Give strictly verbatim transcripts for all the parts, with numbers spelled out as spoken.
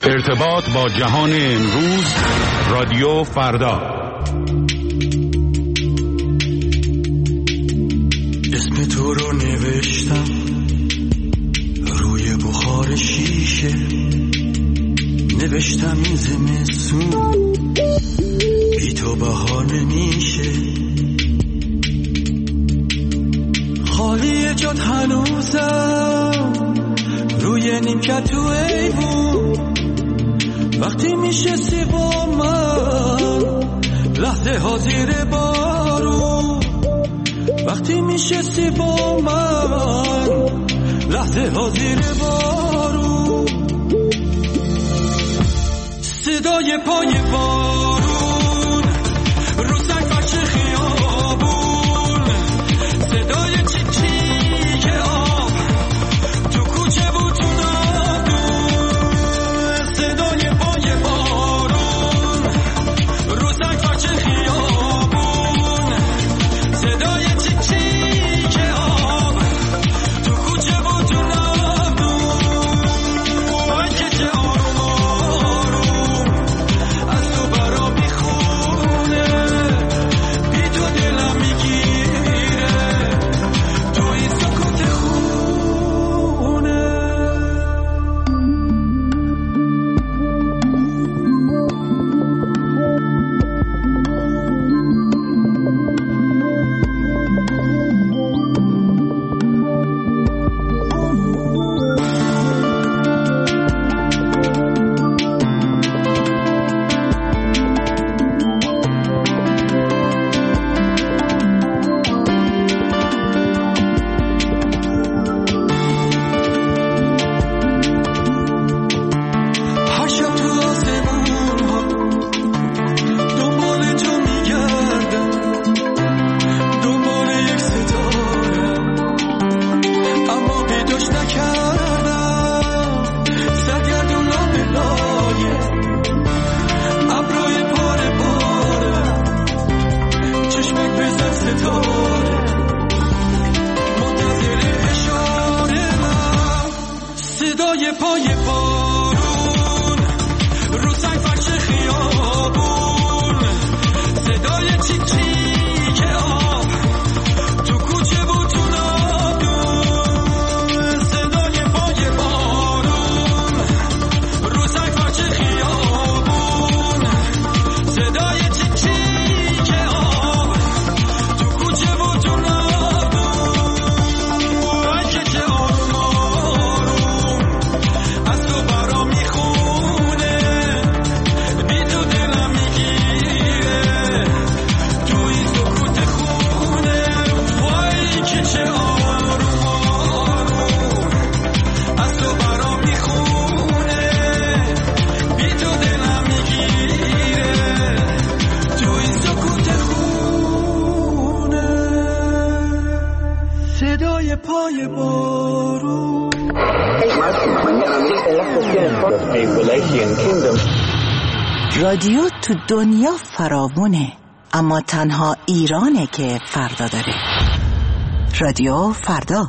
ارتباط با جهان امروز، رادیو فردا. اسم تو رو نوشتم روی بخار شیشه، نوشتم این زمستون بی تو بهانه میشه، خالی جات هنوزم روی نیمکت تو ایوون، وقتی میشستی با من لحظه ها زیر بارون، وقتی میشستی با من لحظه ها زیر بارون، صدای پای بارون رو سنگ فرش خیابون، صدای چیک چیک آب تو کوچه بود تو نادون، صدای پای بارون رو سنگ فرش خیابون، صدای چیک چیک آب تو کوچه بود تو نادون، وای که چه آروم آروم از تو برا میخونه، بی تو دلم میگیره تو این سکوت خونه. هر شب تو آسمون ها دنبال تو میگردم، دنبال یک ستاره، اما پیداش نکردم، سرگردون لابه لایه ابرای پاره پاره، چشمک بزن ستاره منتظر اشاره من، صدای پای بارون رو سنگ فرش خیابون، صدای چیک چیک آب تو کوچه بود تو نادون، صدای پای بارون رو سنگ فرش خیابون، صدای چیک چیک آب تو کوچه بود تو نادون، وای که چه آروم آروم از تو برا میخونه، بی تو دلم میگیره تو این سکوت خونه، وای که چه آروم آروم از تو برا میخونه، بی تو دلم میگیره تو این سکوت خونه، صدای پای بارون. رادیو تو دنیا فراوونه، اما تنها ایرانه که فردا داره. رادیو فردا.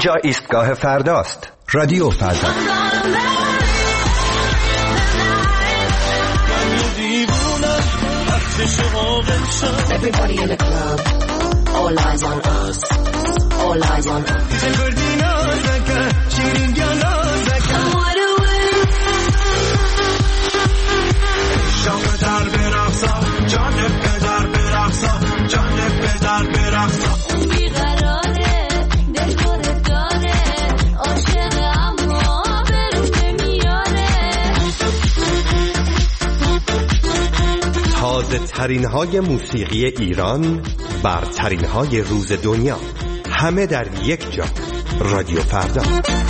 اینجا ایستگاه فرداست. رادیو فردا. Everybody in the club, all eyes on us, all eyes on us. شام در برقصا، جانب پدر برقصا، جانب پدر برقصا. بیقراره، دل بره داره، عاشق اما برون نمیاره. تازه ترین های موسیقی ایران، برترین های روز دنیا، همه در یک جا. رادیو فردا.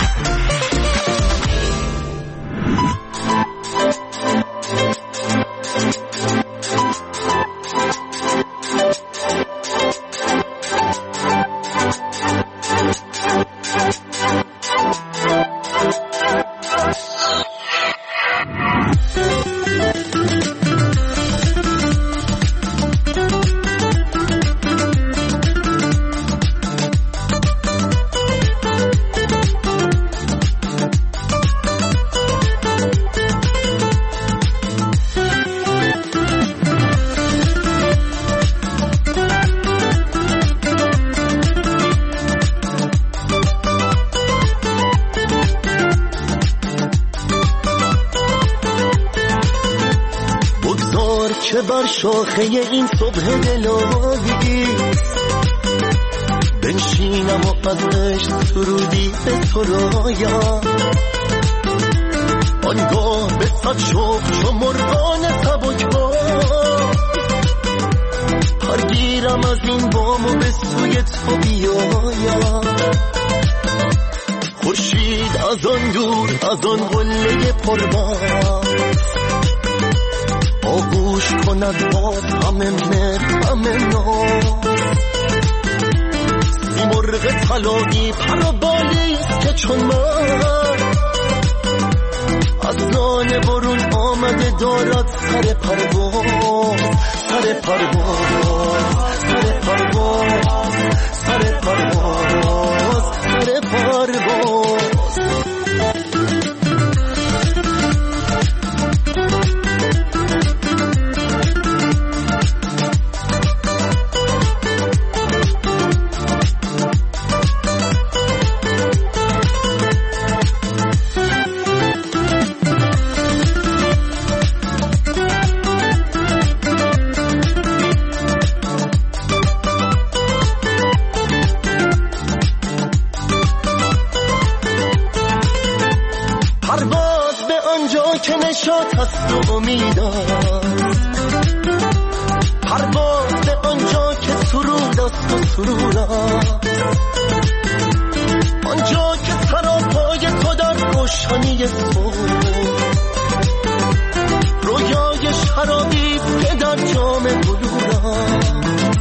که بر شاخه این صبح دلایی بنشینم و از عشق سرودی به سرایا، آنگاه به صد شوق چو مرغان سبکبار پرگیرم از این بام و به سوی تو بیایم. خورشید از آن دور از آن قله پربار آغوش کند باز همه مهر همه ناز. مرغ طلایی پر و بالیست که چون من از دانه برون آمده دارد سر پرواز، سر پرواز، سر پرواز، سر پرواز، سر پرواز. که نشاط هست و امید است، پرواز به آنجا که سرود است و سرور است، آنجا که سراپای تو در روشنی صبح رویای شرابی که در جام بلور است،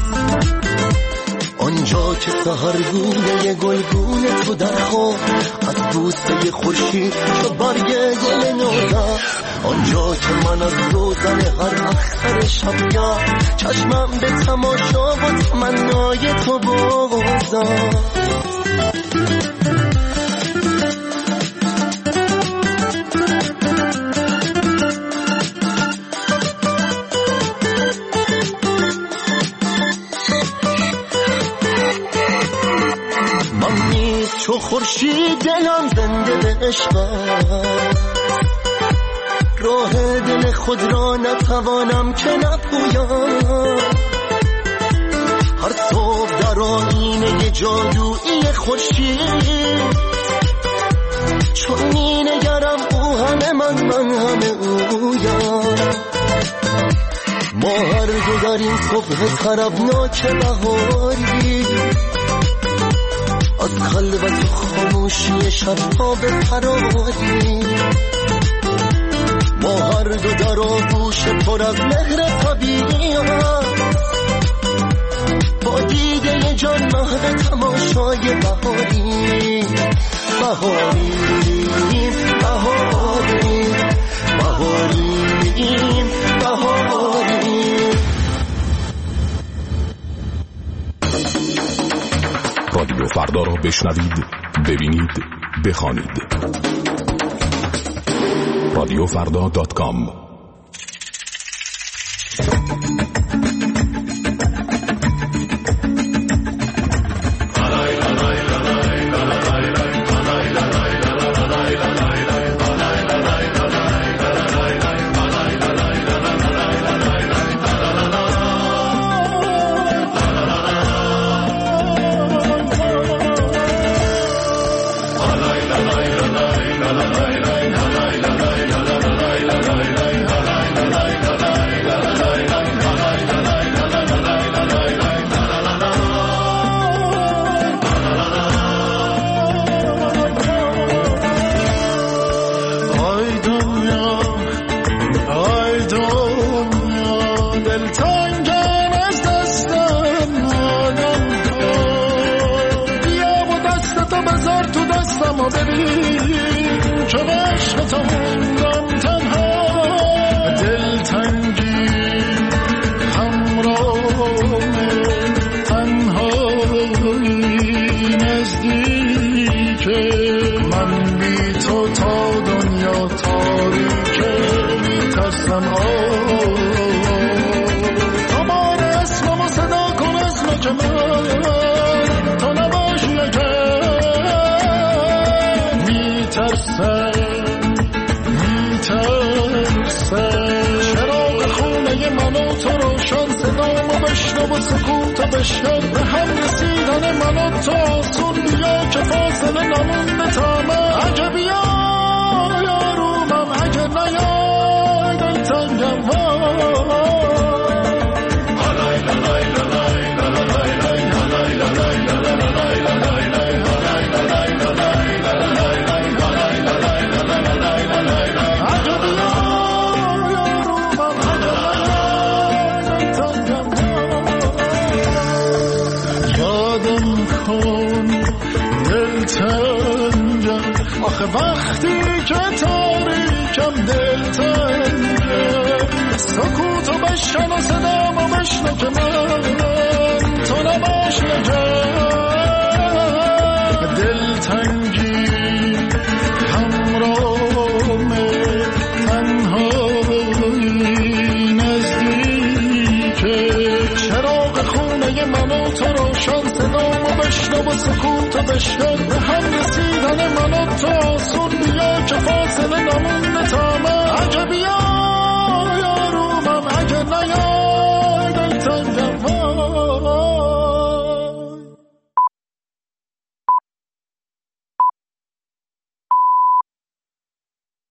آنجا که سحرگونه گلگونه تو در خواب از بوسه خورشید چو برگ گل نوزم، آنجا که من از روزن هر اختر شبگاه چشمم به تماشا و تمنای تو بازم. چو خورشید دلم زنده به عشقم، راه دل خود را نتوانم که نپویم، هر صبح در آینه جادویی خورشید چون می نگرم او همه من من همه اویم. ما هر دو در این صبح طربناک بهاری از خلوت و خاموشی شبها به فراری، ما هر دو در آغوش پر از مهر طبیعی با دیده جان محو تماشای بهاری، بهاری بهاری بهاری بهاری. رادیو فردا را بشنوید ببینید، بخوانید. رادیو فردا دات کام. و سکوت بشکن به هم رسیدن من و تو آسون بیا که فاصله نمونده تا من اگه بیا یارومم اگه نیای دلتنگم آخه وقتی که تاریکم دلتنگم سکوتو بشکن و صدامو بشنو که من تو نباش نگم دلتنگ